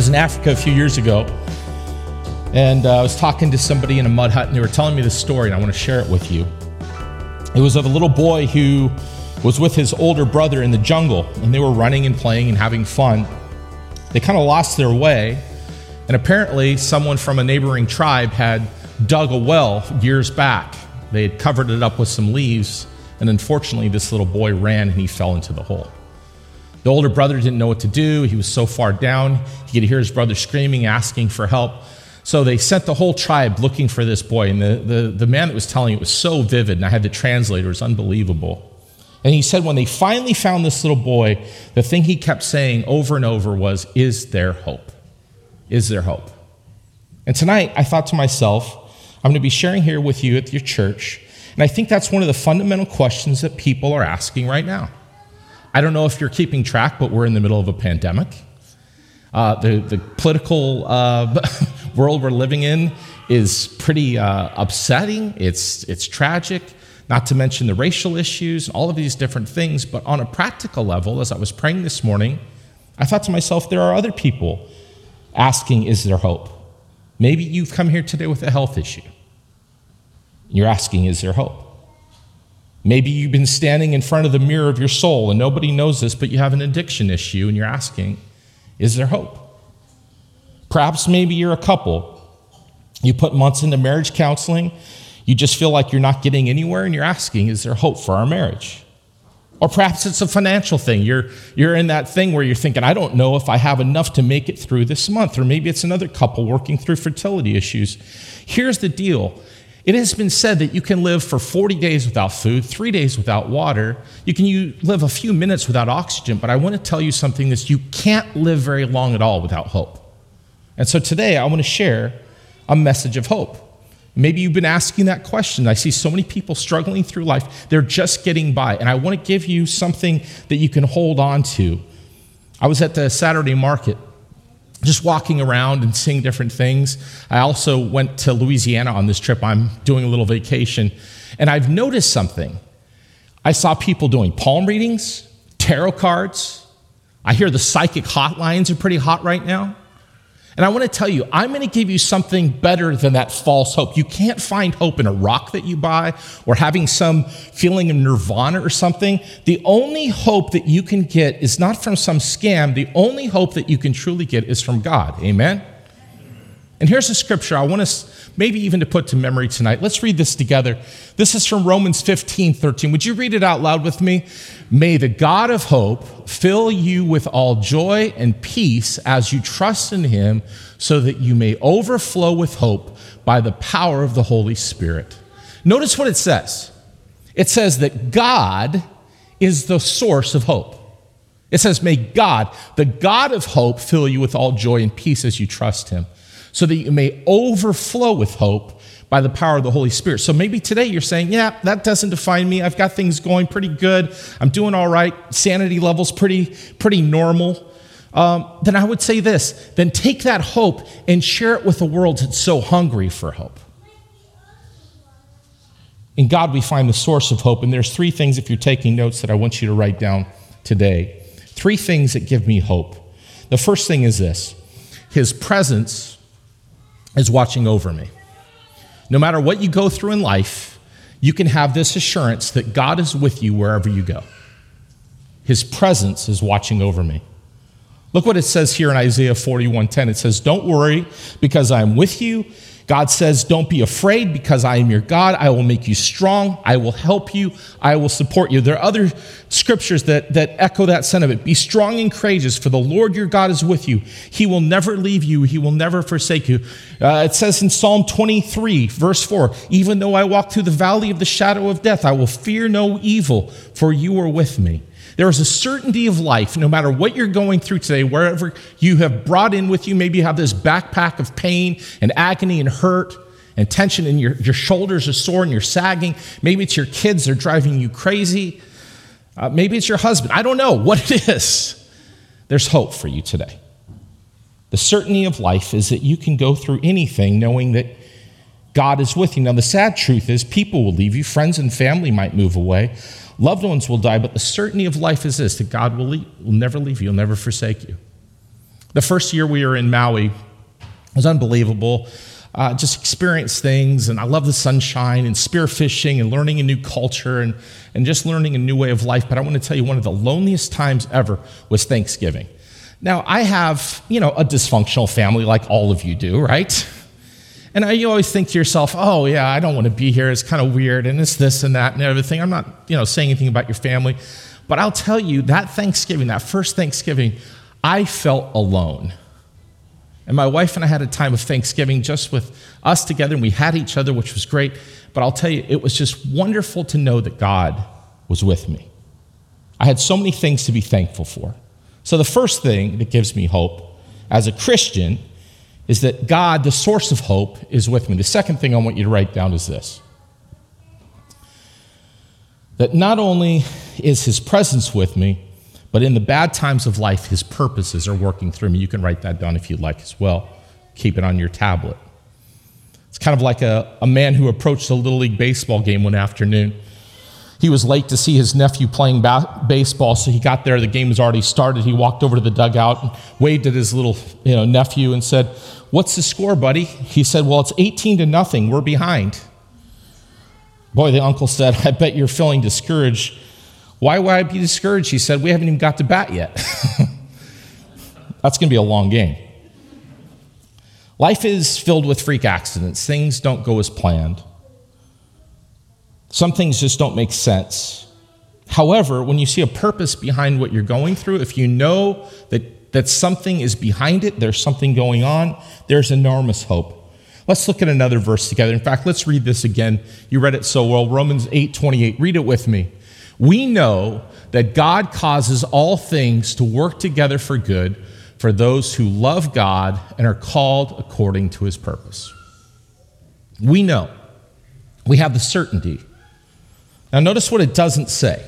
was in Africa a few years ago, and I was talking to somebody in a mud hut, and they were telling me this story, and I want to share it with you. It was of a little boy who was with his older brother in the jungle, and they were running and playing and having fun. They kind of lost their way, and apparently someone from a neighboring tribe had dug a well years back. They had covered it up with some leaves, and unfortunately this little boy ran and he fell into the hole. The older brother didn't know what to do. He was so far down, he could hear his brother screaming, asking for help. So they sent the whole tribe looking for this boy, and the man that was telling it was so vivid, and I had the translator. It was unbelievable. And he said when they finally found this little boy, the thing he kept saying over and over was, "Is there hope? Is there hope?" And tonight I thought to myself, I'm going to be sharing here with you at your church, and I think that's one of the fundamental questions that people are asking right now. I don't know if you're keeping track, but we're in the middle of a pandemic. The political world we're living in is pretty upsetting. It's tragic, not to mention the racial issues and all of these different things. But on a practical level, as I was praying this morning, I thought to myself, there are other people asking, is there hope? Maybe you've come here today with a health issue. You're asking, is there hope? Maybe you've been standing in front of the mirror of your soul, and nobody knows this, but you have an addiction issue, and you're asking, is there hope? Perhaps maybe you're a couple. You put months into marriage counseling. You just feel like you're not getting anywhere, and you're asking, is there hope for our marriage? Or perhaps it's a financial thing. You're in that thing where you're thinking, I don't know if I have enough to make it through this month. Or maybe it's another couple working through fertility issues. Here's the deal. It has been said that you can live for 40 days without food, 3 days without water. You can live a few minutes without oxygen, but I want to tell you something that you can't live very long at all without hope. And so today I want to share a message of hope. Maybe you've been asking that question. I see so many people struggling through life. They're just getting by, and I want to give you something that you can hold on to. I was at the Saturday market, just walking around and seeing different things. I also went to Louisiana on this trip. I'm doing a little vacation, and I've noticed something. I saw people doing palm readings, tarot cards. I hear the psychic hotlines are pretty hot right now. And I want to tell you, I'm going to give you something better than that false hope. You can't find hope in a rock that you buy or having some feeling of nirvana or something. The only hope that you can get is not from some scam. The only hope that you can truly get is from God. Amen? And here's a scripture I want us maybe even to put to memory tonight. Let's read this together. This is from Romans 15:13. Would you read it out loud with me? May the God of hope fill you with all joy and peace as you trust in him, so that you may overflow with hope by the power of the Holy Spirit. Notice what it says. It says that God is the source of hope. It says, may God, the God of hope, fill you with all joy and peace as you trust him, so that you may overflow with hope by the power of the Holy Spirit. So maybe today you're saying, yeah, that doesn't define me. I've got things going pretty good. I'm doing all right. Sanity level's pretty normal. Then I would say this. Then take that hope and share it with a world that's so hungry for hope. In God we find the source of hope, and there's three things, if you're taking notes, that I want you to write down today. Three things that give me hope. The first thing is this. His presence is watching over me. No matter what you go through in life, you can have this assurance that God is with you wherever you go. His presence is watching over me. Look what it says here in Isaiah 41:10. It says, don't worry because I am with you. God says, don't be afraid because I am your God. I will make you strong. I will help you. I will support you. There are other scriptures that echo that sentiment. Be strong and courageous, for the Lord your God is with you. He will never leave you. He will never forsake you. It says in Psalm 23, verse 4, even though I walk through the valley of the shadow of death, I will fear no evil, for you are with me. There is a certainty of life, no matter what you're going through today, wherever you have brought in with you, maybe you have this backpack of pain and agony and hurt and tension, and your shoulders are sore and you're sagging. Maybe it's your kids, they're driving you crazy. Maybe it's your husband. I don't know what it is. There's hope for you today. The certainty of life is that you can go through anything knowing that God is with you. Now, the sad truth is people will leave you. Friends and family might move away. Loved ones will die, but the certainty of life is this, that God will never leave you, he'll never forsake you. The first year we were in Maui was unbelievable. Just experienced things, and I love the sunshine and spearfishing and learning a new culture and just learning a new way of life. But I want to tell you, one of the loneliest times ever was Thanksgiving. Now, I have, a dysfunctional family like all of you do, right? And you always think to yourself, oh, yeah, I don't want to be here. It's kind of weird, and it's this and that and everything. I'm not, saying anything about your family. But I'll tell you, that Thanksgiving, that first Thanksgiving, I felt alone. And my wife and I had a time of Thanksgiving just with us together, and we had each other, which was great. But I'll tell you, it was just wonderful to know that God was with me. I had so many things to be thankful for. So the first thing that gives me hope as a Christian is that God, the source of hope, is with me. The second thing I want you to write down is this: that not only is his presence with me, but in the bad times of life, his purposes are working through me. You can write that down if you'd like as well. Keep it on your tablet. It's kind of like a man who approached a Little League baseball game one afternoon. He was late to see his nephew playing baseball, so he got there. The game was already started. He walked over to the dugout and waved at his little nephew and said, "What's the score, buddy?" He said, "Well, it's 18-0. We're behind." Boy, the uncle said, "I bet you're feeling discouraged." "Why would I be discouraged?" He said, "We haven't even got to bat yet." That's going to be a long game. Life is filled with freak accidents. Things don't go as planned. Some things just don't make sense. However, when you see a purpose behind what you're going through, if you know that something is behind it, there's something going on, there's enormous hope. Let's look at another verse together. In fact, let's read this again. You read it so well. Romans 8:28. Read it with me. We know that God causes all things to work together for good for those who love God and are called according to his purpose. We know. We have the certainty. Now notice what it doesn't say.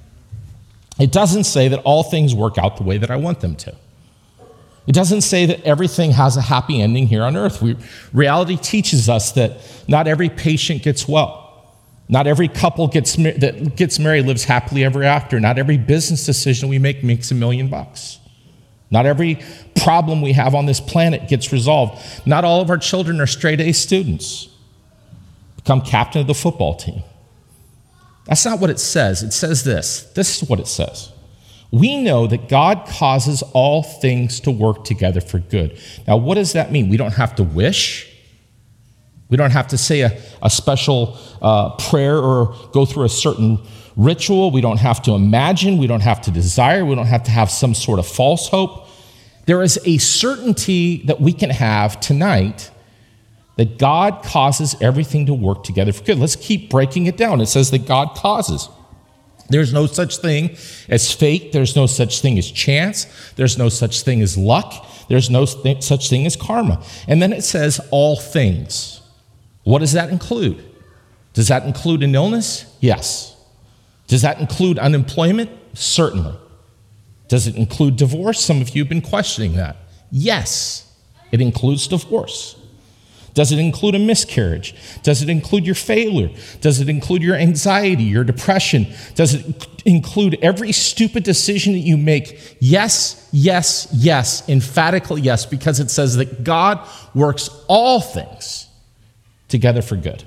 It doesn't say that all things work out the way that I want them to. It doesn't say that everything has a happy ending here on earth. Reality teaches us that not every patient gets well. Not every couple that gets married lives happily ever after. Not every business decision we make makes $1 million. Not every problem we have on this planet gets resolved. Not all of our children are straight A students. Become captain of the football team. That's not what it says. It says this. This is what it says. We know that God causes all things to work together for good. Now, what does that mean? We don't have to wish. We don't have to say a special prayer or go through a certain ritual. We don't have to imagine. We don't have to desire. We don't have to have some sort of false hope. There is a certainty that we can have tonight that God causes everything to work together for good. Let's keep breaking it down. It says that God causes. There's no such thing as fate. There's no such thing as chance. There's no such thing as luck. There's no such thing as karma. And then it says all things. What does that include? Does that include an illness? Yes. Does that include unemployment? Certainly. Does it include divorce? Some of you have been questioning that. Yes, it includes divorce. Does it include a miscarriage? Does it include your failure? Does it include your anxiety, your depression? Does it include every stupid decision that you make? Yes, yes, yes, emphatically yes, because it says that God works all things together for good.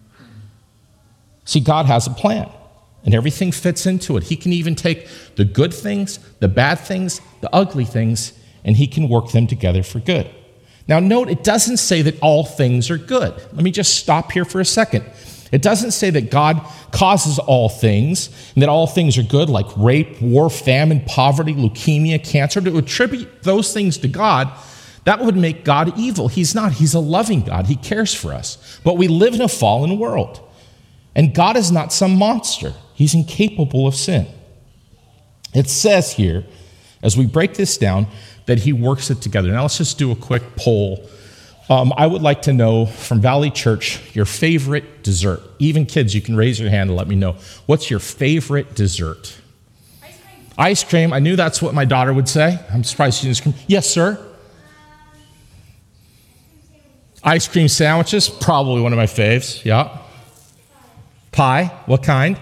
See, God has a plan, and everything fits into it. He can even take the good things, the bad things, the ugly things, and he can work them together for good. Now note, it doesn't say that all things are good. Let me just stop here for a second. It doesn't say that God causes all things and that all things are good, like rape, war, famine, poverty, leukemia, cancer. To attribute those things to God, that would make God evil. He's not. He's a loving God. He cares for us. But we live in a fallen world. And God is not some monster. He's incapable of sin. It says here, as we break this down, that he works it together. Now let's just do a quick poll. I would like to know from Valley Church your favorite dessert. Even kids, you can raise your hand and let me know. What's your favorite dessert? Ice cream. Ice cream. I knew that's what my daughter would say. I'm surprised she didn't scream. Yes, sir. Ice cream sandwiches. Probably one of my faves. Yeah. Pie. What kind?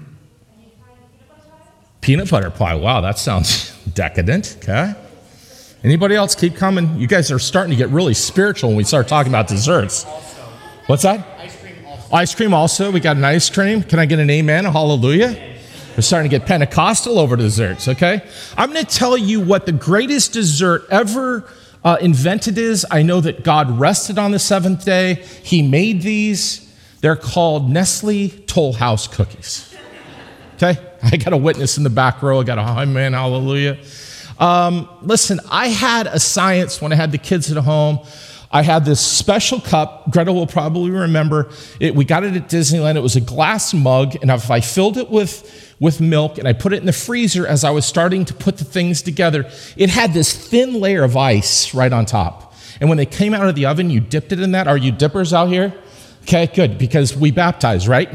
Peanut butter pie. Wow, that sounds decadent. Okay. Anybody else? Keep coming. You guys are starting to get really spiritual when we start talking about desserts. What's that? Ice cream also. We got an ice cream. Can I get an amen? A hallelujah? We're starting to get Pentecostal over desserts, okay? I'm going to tell you what the greatest dessert ever invented is. I know that God rested on the seventh day. He made these. They're called Nestle Toll House cookies. Okay? I got a witness in the back row. I got a amen, hallelujah. Listen, I had a science when I had the kids at home. I had this special cup. Greta will probably remember it. We got it at Disneyland. It was a glass mug, and if I filled it with milk and I put it in the freezer as I was starting to put the things together, it had this thin layer of ice right on top. And when they came out of the oven, you dipped it in that. Are you dippers out here? Okay, good, because we baptize, right?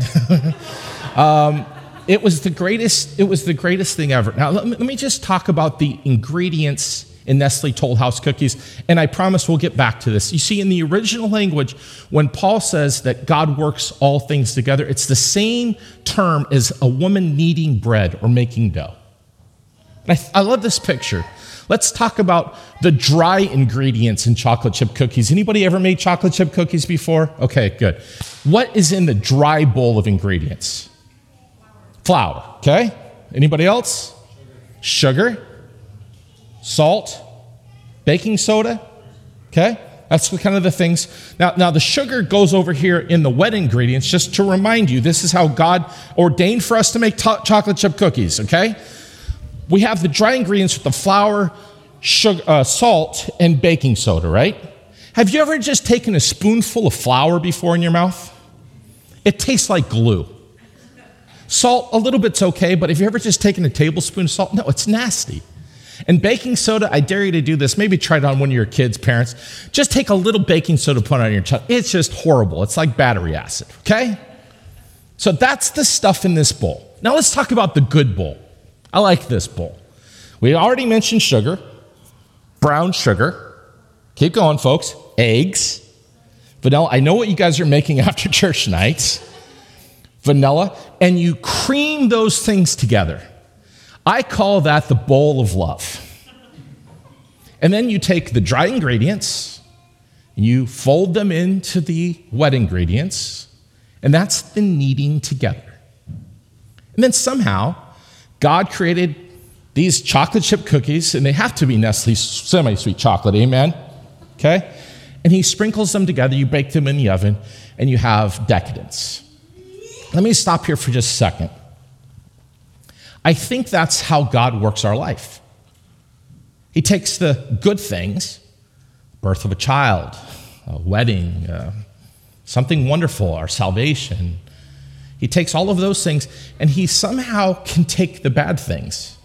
It was the greatest thing ever. Now, let me just talk about the ingredients in Nestle Toll House cookies, and I promise we'll get back to this. You see, in the original language, when Paul says that God works all things together, it's the same term as a woman kneading bread or making dough. And I love this picture. Let's talk about the dry ingredients in chocolate chip cookies. Anybody ever made chocolate chip cookies before? Okay, good. What is in the dry bowl of ingredients? Flour, okay? Anybody else? Sugar. Salt, baking soda, okay? That's kind of the things. Now the sugar goes over here in the wet ingredients, just to remind you, this is how God ordained for us to make chocolate chip cookies, okay? We have the dry ingredients with the flour, sugar, salt, and baking soda, right? Have you ever just taken a spoonful of flour before in your mouth? It tastes like glue. Salt, a little bit's okay, but have you ever just taken a tablespoon of salt? No, it's nasty. And baking soda, I dare you to do this. Maybe try it on one of your kids' parents. Just take a little baking soda, put it on your chocolate. It's just horrible. It's like battery acid, okay? So that's the stuff in this bowl. Now let's talk about the good bowl. I like this bowl. We already mentioned sugar, brown sugar. Keep going, folks. Eggs, vanilla. I know what you guys are making after church nights. Vanilla. And you cream those things together. I call that the bowl of love. And then you take the dry ingredients, and you fold them into the wet ingredients, and that's the kneading together. And then somehow, God created these chocolate chip cookies, and they have to be Nestle semi-sweet chocolate, amen? Okay? And he sprinkles them together, you bake them in the oven, and you have decadence. Let me stop here for just a second. I think that's how God works our life. He takes the good things, birth of a child, a wedding, something wonderful, our salvation. He takes all of those things, and he somehow can take the bad things.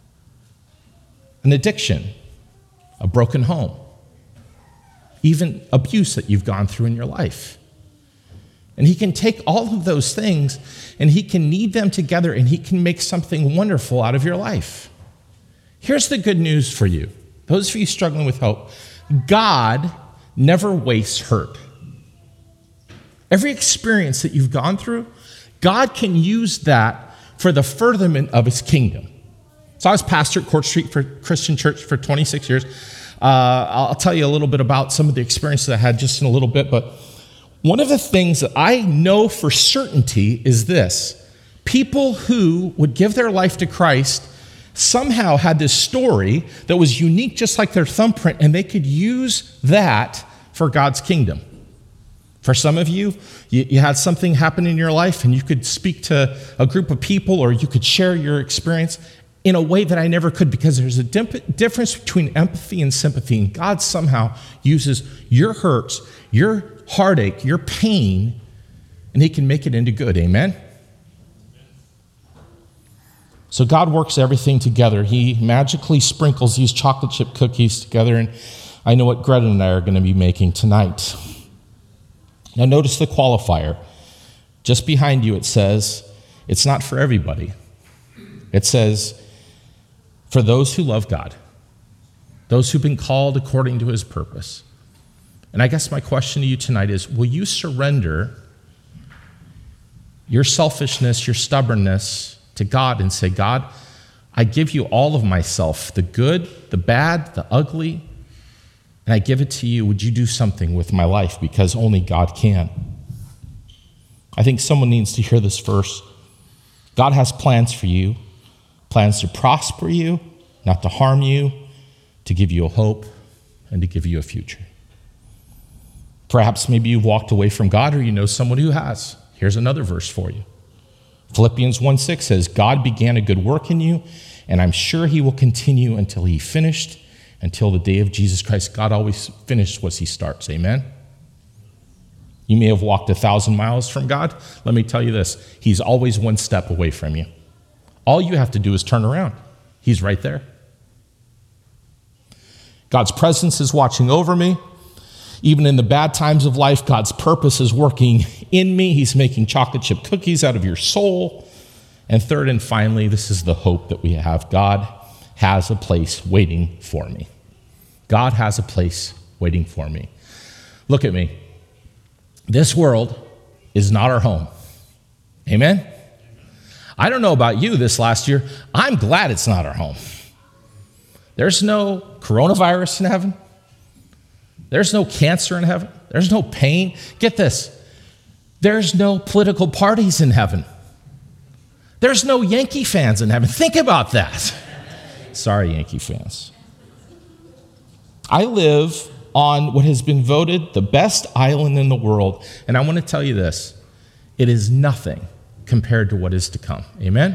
An addiction, a broken home, even abuse that you've gone through in your life. And he can take all of those things and he can knead them together and he can make something wonderful out of your life. Here's the good news for you. Those of you struggling with hope, God never wastes hurt. Every experience that you've gone through, God can use that for the furtherment of his kingdom. So I was pastor at Court Street for Christian Church for 26 years. I'll tell you a little bit about some of the experiences I had just in a little bit, but one of the things that I know for certainty is this. People who would give their life to Christ somehow had this story that was unique, just like their thumbprint, and they could use that for God's kingdom. For some of you, you had something happen in your life, and you could speak to a group of people, or you could share your experience in a way that I never could, because there's a difference between empathy and sympathy, and God somehow uses your hurts, your heartache, your pain, and he can make it into good. Amen? So God works everything together. He magically sprinkles these chocolate chip cookies together, and I know what Greta and I are going to be making tonight. Now notice the qualifier. Just behind you it says, it's not for everybody. It says, for those who love God, those who've been called according to his purpose. And I guess my question to you tonight is, will you surrender your selfishness, your stubbornness to God and say, God, I give you all of myself, the good, the bad, the ugly, and I give it to you. Would you do something with my life? Because only God can. I think someone needs to hear this verse. God has plans for you, plans to prosper you, not to harm you, to give you a hope, and to give you a future. Perhaps maybe you've walked away from God, or you know someone who has. Here's another verse for you. Philippians 1:6 says, God began a good work in you, and I'm sure he will continue until he finished, until the day of Jesus Christ. God always finishes what he starts. Amen? You may have walked 1,000 miles from God. Let me tell you this. He's always one step away from you. All you have to do is turn around. He's right there. God's presence is watching over me. Even in the bad times of life, God's purpose is working in me. He's making chocolate chip cookies out of your soul. And third and finally, this is the hope that we have. God has a place waiting for me. God has a place waiting for me. Look at me. This world is not our home. Amen? I don't know about you this last year. I'm glad it's not our home. There's no coronavirus in heaven. There's no cancer in heaven. There's no pain. Get this. There's no political parties in heaven. There's no Yankee fans in heaven. Think about that. Sorry, Yankee fans. I live on what has been voted the best island in the world. And I want to tell you this. It is nothing compared to what is to come. Amen?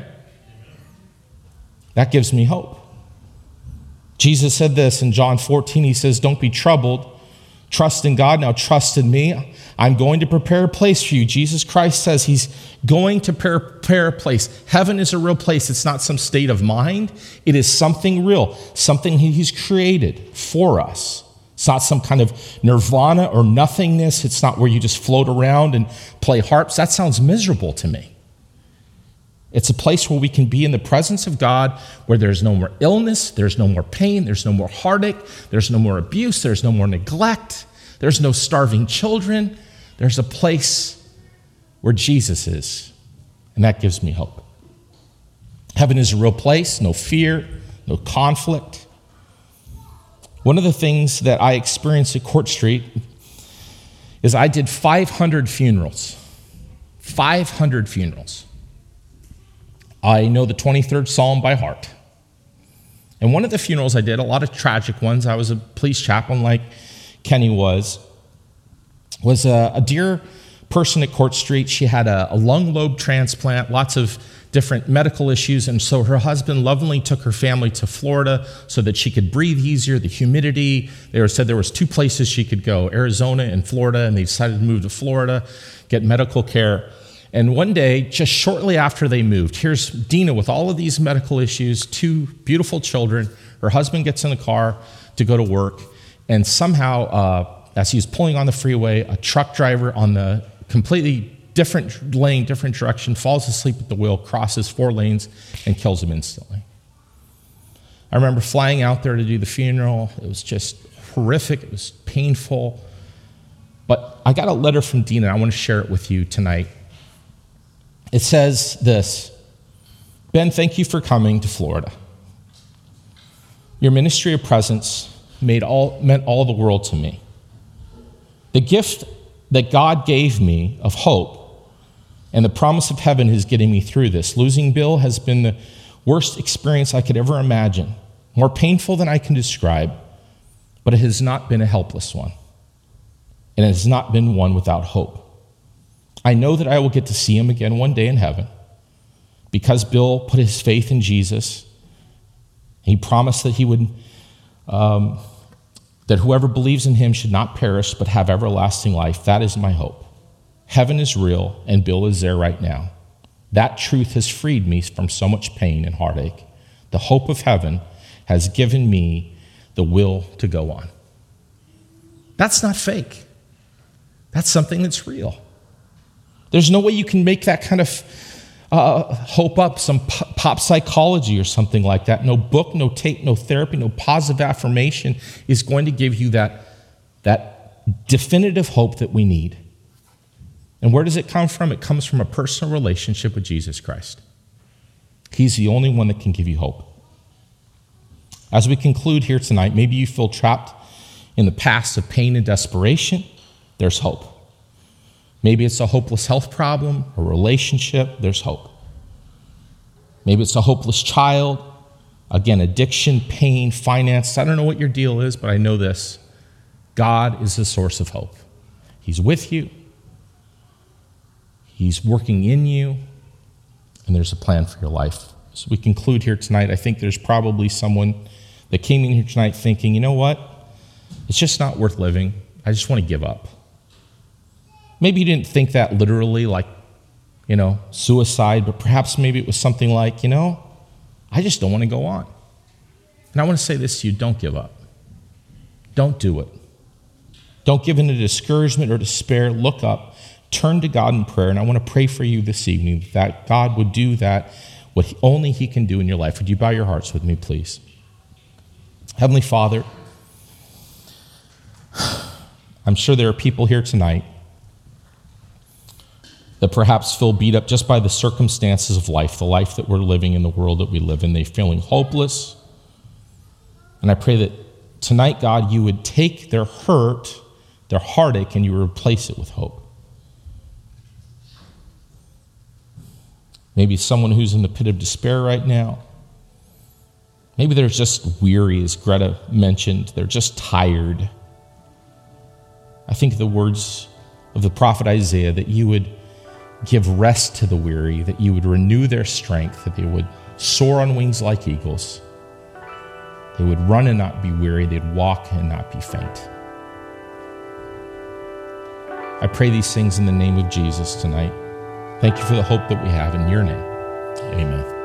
That gives me hope. Jesus said this in John 14. He says, don't be troubled. Trust in God, now trust in me. I'm going to prepare a place for you. Jesus Christ says he's going to prepare a place. Heaven is a real place. It's not some state of mind. It is something real, something he's created for us. It's not some kind of nirvana or nothingness. It's not where you just float around and play harps. That sounds miserable to me. It's a place where we can be in the presence of God, where there's no more illness, there's no more pain, there's no more heartache, there's no more abuse, there's no more neglect, there's no starving children. There's a place where Jesus is, and that gives me hope. Heaven is a real place, no fear, no conflict. One of the things that I experienced at Court Street is I did 500 funerals. 500 funerals. I know the 23rd Psalm by heart. And one of the funerals I did, a lot of tragic ones, I was a police chaplain like Kenny was a dear person at Court Street. She had a lung lobe transplant, lots of different medical issues, and so her husband lovingly took her family to Florida so that she could breathe easier, the humidity. They said there was 2 places she could go, Arizona and Florida, and they decided to move to Florida, get medical care. And one day, just shortly after they moved, here's Dina with all of these medical issues, 2 beautiful children. Her husband gets in the car to go to work, and somehow, as he's pulling on the freeway, a truck driver on the completely different lane, different direction, falls asleep at the wheel, crosses 4 lanes, and kills him instantly. I remember flying out there to do the funeral. It was just horrific. It was painful. But I got a letter from Dina, and I want to share it with you tonight. It says this: Ben, thank you for coming to Florida. Your ministry of presence meant all the world to me. The gift that God gave me of hope and the promise of heaven is getting me through this. Losing Bill has been the worst experience I could ever imagine, more painful than I can describe, but it has not been a helpless one, and it has not been one without hope. I know that I will get to see him again one day in heaven because Bill put his faith in Jesus. He promised that he would, that whoever believes in him should not perish but have everlasting life. That is my hope. Heaven is real, and Bill is there right now. That truth has freed me from so much pain and heartache. The hope of heaven has given me the will to go on. That's not fake. That's something that's real. There's no way you can make that kind of hope up, some pop psychology or something like that. No book, no tape, no therapy, no positive affirmation is going to give you that definitive hope that we need. And where does it come from? It comes from a personal relationship with Jesus Christ. He's the only one that can give you hope. As we conclude here tonight, maybe you feel trapped in the past of pain and desperation. There's hope. Maybe it's a hopeless health problem, a relationship. There's hope. Maybe it's a hopeless child. Again, addiction, pain, finance. I don't know what your deal is, but I know this. God is the source of hope. He's with you. He's working in you. And there's a plan for your life. So we conclude here tonight. I think there's probably someone that came in here tonight thinking, you know what? It's just not worth living. I just want to give up. Maybe you didn't think that literally, like, suicide, but perhaps maybe it was something like, I just don't want to go on. And I want to say this to you, don't give up. Don't do it. Don't give in to discouragement or despair. Look up, turn to God in prayer, and I want to pray for you this evening that God would do that, what only He can do in your life. Would you bow your hearts with me, please? Heavenly Father, I'm sure there are people here tonight that perhaps feel beat up just by the circumstances of life, the life that we're living in, the world that we live in. They're feeling hopeless. And I pray that tonight, God, you would take their hurt, their heartache, and you would replace it with hope. Maybe someone who's in the pit of despair right now. Maybe they're just weary, as Greta mentioned. They're just tired. I think of the words of the prophet Isaiah, that you would give rest to the weary, that you would renew their strength, that they would soar on wings like eagles. They would run and not be weary. They'd walk and not be faint. I pray these things in the name of Jesus tonight. Thank you for the hope that we have in your name. Amen.